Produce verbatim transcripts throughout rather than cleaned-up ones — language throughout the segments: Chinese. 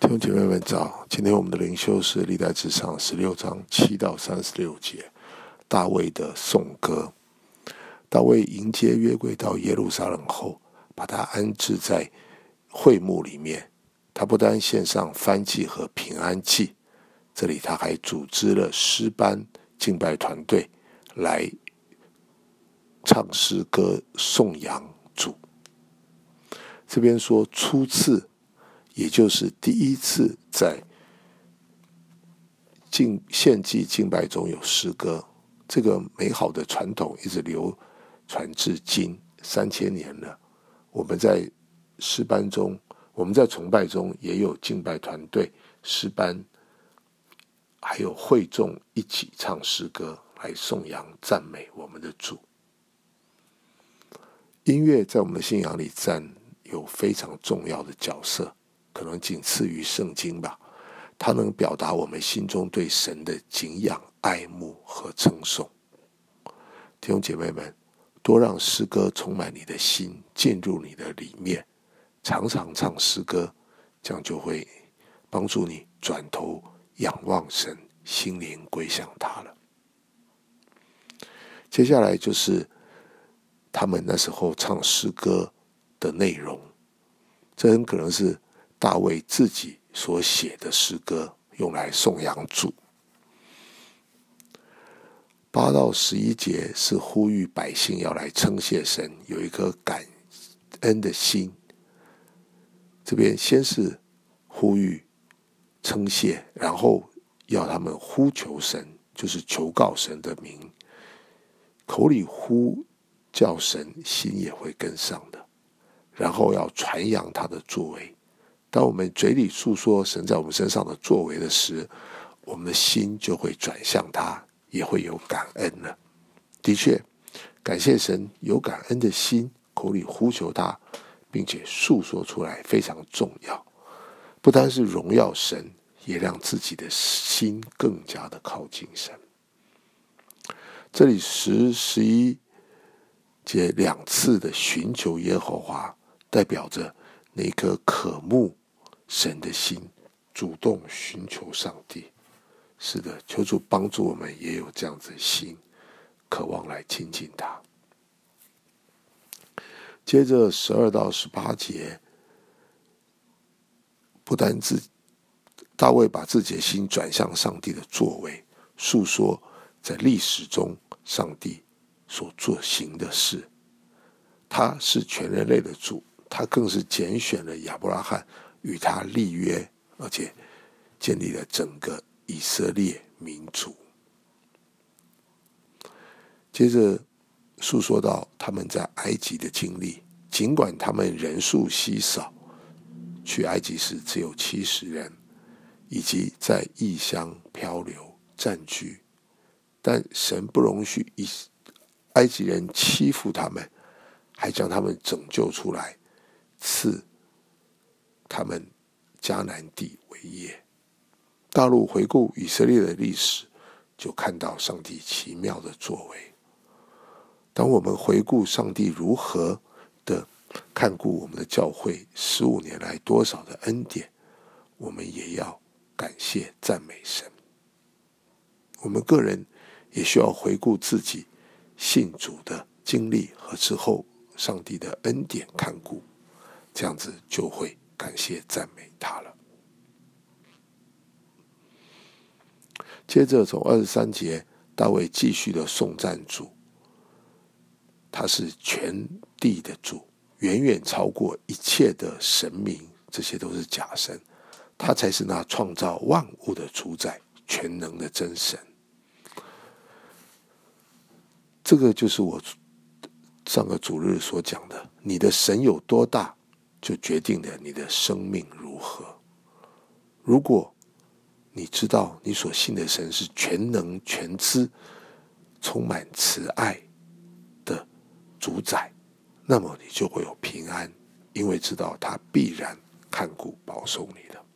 弟兄姐妹们早，今天我们的灵修是历代志上十六章七到三十六节，大卫的颂歌。大卫迎接约柜到耶路撒冷后，把它安置在会幕里面。他不单献上燔祭和平安祭，这里他还组织了诗班敬拜团队来唱诗歌颂扬主。这边说初次，也就是第一次在敬献祭敬拜中有诗歌，这个美好的传统一直流传至今三千年了。我们在诗班中，我们在崇拜中也有敬拜团队、诗班，还有会众一起唱诗歌来颂扬赞美我们的主。音乐在我们的信仰里占有非常重要的角色，可能仅次于圣经吧。它能表达我们心中对神的敬仰、爱慕和称颂。弟兄姐妹们，多让诗歌充满你的心，进入你的里面，常常唱诗歌，这样就会帮助你转头仰望神，心灵归向他了。接下来就是他们那时候唱诗歌的内容，这很可能是大卫自己所写的诗歌，用来颂扬主。八到十一节是呼吁百姓要来称谢神，有一颗感恩的心。这边先是呼吁称谢，然后要他们呼求神，就是求告神的名。口里呼叫神，心也会跟上的。然后要传扬他的作为。当我们嘴里诉说神在我们身上的作为的时，我们的心就会转向他，也会有感恩了。的确，感谢神，有感恩的心，口里呼求他，并且诉说出来非常重要。不单是荣耀神，也让自己的心更加的靠近神。这里十、十一节两次的寻求耶和华，代表着那颗渴慕神的心，主动寻求上帝。是的，求主帮助我们也有这样子的心，渴望来亲近他。接着十二到十八节，不单自大卫把自己的心转向上帝的作为，述说在历史中上帝所做行的事。他是全人类的主，他更是拣选了亚伯拉罕，与他立约，而且建立了整个以色列民族。接着述说到他们在埃及的经历，尽管他们人数稀少，去埃及时只有七十人，以及在异乡漂流占据，但神不容许埃及人欺负他们，还将他们拯救出来，赐他们迦南地为业。大陆回顾以色列的历史，就看到上帝奇妙的作为。当我们回顾上帝如何的看顾我们的教会十五年来多少的恩典，我们也要感谢赞美神。我们个人也需要回顾自己信主的经历和之后上帝的恩典看顾，这样子就会感谢赞美他了。接着从二十三节，大卫继续的颂赞主，他是全地的主，远远超过一切的神明，这些都是假神，他才是那创造万物的主宰，全能的真神。这个就是我上个主日所讲的，你的神有多大，就决定了你的生命如何。如果你知道你所信的神是全能全知、充满慈爱的主宰，那么你就会有平安，因为知道他必然看顾保守你的。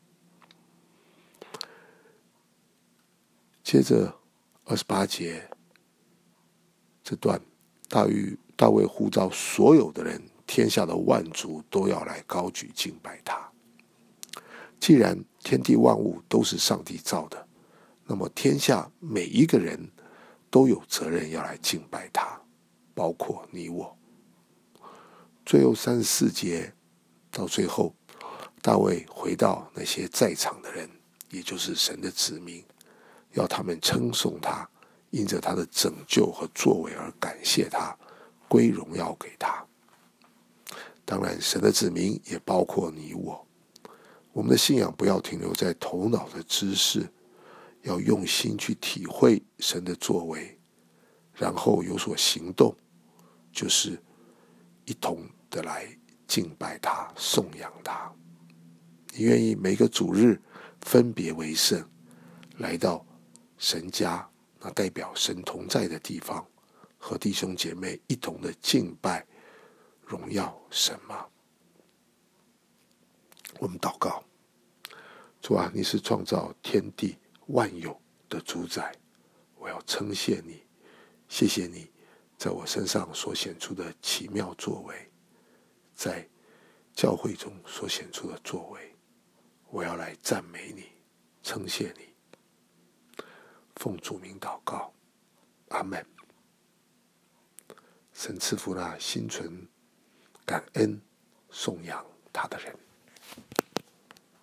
接着二十八节这段，大卫大卫呼召所有的人，天下的万族都要来高举敬拜他。 既然天地万物都是上帝造的，那么天下每一个人都有责任要来敬拜他，包括你我。最后三十四节到最后，大卫回到那些在场的人，也就是神的子民，要他们称颂他，因着他的拯救和作为而感谢他，归荣耀给他。当然神的子民也包括你我，我们的信仰不要停留在头脑的知识，要用心去体会神的作为，然后有所行动，就是一同的来敬拜他，颂扬他。你愿意每个主日分别为圣，来到神家，那代表神同在的地方，和弟兄姐妹一同的敬拜荣耀神吗？我们祷告。主啊，你是创造天地万有的主宰，我要称谢你，谢谢你在我身上所显出的奇妙作为，在教会中所显出的作为，我要来赞美你，称谢你。奉主名祷告，阿们。神赐福那心存感恩颂扬他的人。